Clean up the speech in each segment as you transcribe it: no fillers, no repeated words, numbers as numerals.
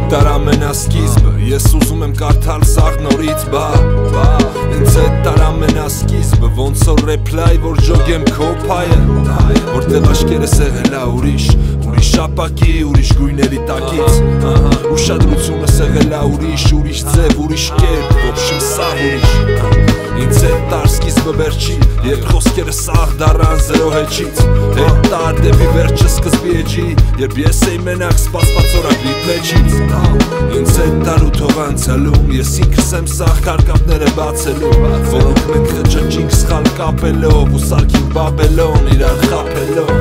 դար ամենասկիզբը Ես ուզում եմ կարդալ սաղ նորից Ինձ հետ դար ամենասկիզբը Ոնց որ ռեփլայ որ ջոգեմ քո փայը Որտեղ աշկերս եղել ա ուրիշ շապակի, ուրիշ գույների տակից Ուշադրությունս եղել ա ուրիշ ձև, ուրիշ կերպ Ոբշիմ սաղ ուրիշ Ինձ հետ տար սկիզբը վերջի Երբ խոսքերը սաղ դարան զրո հեչից Հետ տար դեպի վերջը սկզբի էջի Երբ ես էի մենակ սպասված օրագրիտ մեջից Ինձ հետ տար ու թող անցալում Ես ինքս եմ սաղ կարկապները բացելու Որոնք մենք խճճինք սխալ կապելով Ու սարքինք բաբելոն իրար խապելով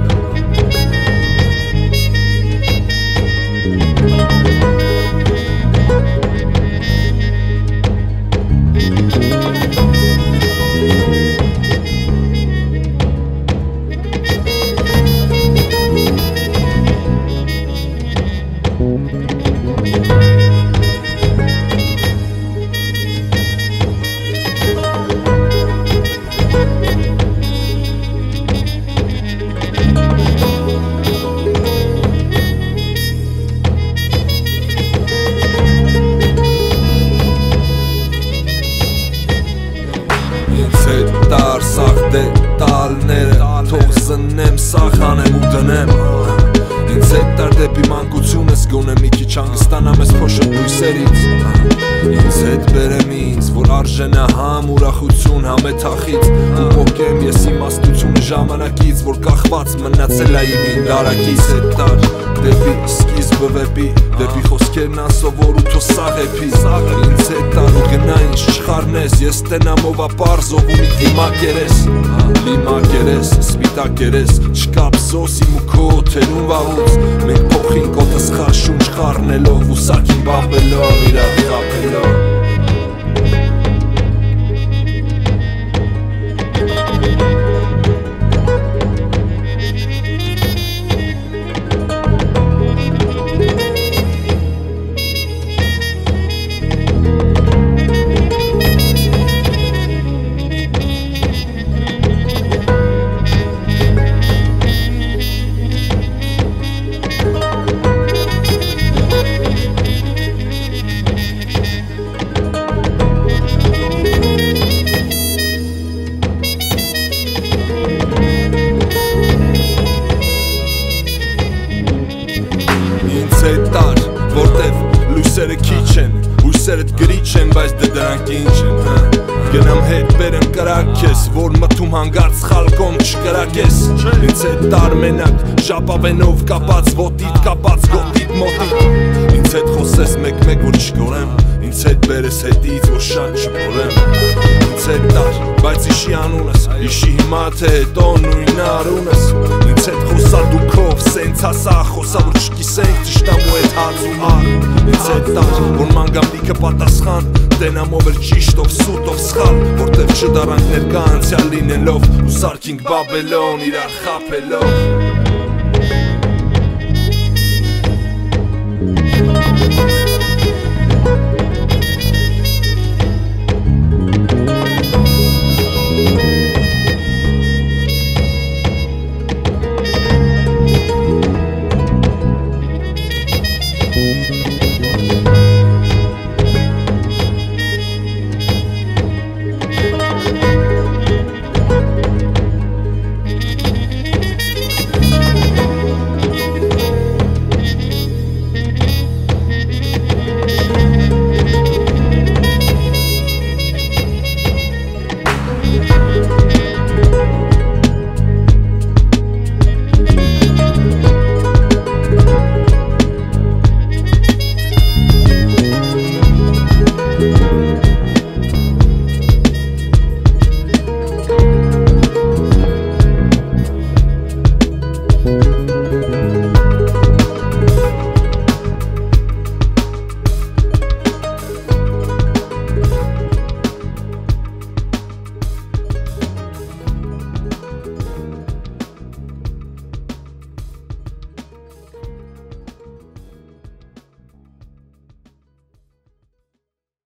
Տար սաղ դետալները Թող զնեմ սաղ հանեմ ու դնեմ Ինձ հետ տար դեպի մանկությունս Գոնե մի քիչ հանգստանամ ես փոշոտ լույսերից Ինձ հետ բերեմ ինձ Որ արժենահամ ուրախություն համեթախից Ու պոկեմ ես իմաստությունը ժամանակից Որ կախված մնացել ա իմ հին դարակից Հետ տար դեպի սկիզբը վեպի Դեպի խոսքերն ասովոր ու թո սաղ էպի Ինձ հետ տար ու գնա ինձ չխարնես Ես տենամ ով ապար զով ու մի դիմակ երես Լիմակ երես, սպիտակ երես Չկա բզոս իմ ու քո օթերուն վաղուց Մենք փոխինք օտը սխար շունչ խարնելով Ու սարքին բաբելով իրար խապելով Որտև լույսերը քիչ են, հույսերդ գրիչ են, բայց դե դրանք ինչ են Գնամ հետ բերեմ կրակես, որ մթում հանգարց խալկոմ չկրակես Ինձ հետ տար մենակ, շապավենով կապած, ոտիտ կապած, գոտիտ մոտիտ Ինձ հետ խոսես մեկ-մեկ, որ չգորեմ Ինձ հետ բերես հետից, որ շատ չբորեմ Ինձ հետ տար, բայց իշի անունս, իշի հիմա թե հետո նույն արունս Ինձ հետ խոսա դուքով, սենց հասա, խոսա որ չկիսենք ճշտամու հետ հաց ու հար Ինձ հետ տար, որ մանգամ լիքը պատասխան Տենամ ով էլ ճիշտ, ով սուտ, ով սխալ Որտև չդարանք ներկա անցյալ լինելով Ու սարքինք բաբելոն իրար խապելով Thank you.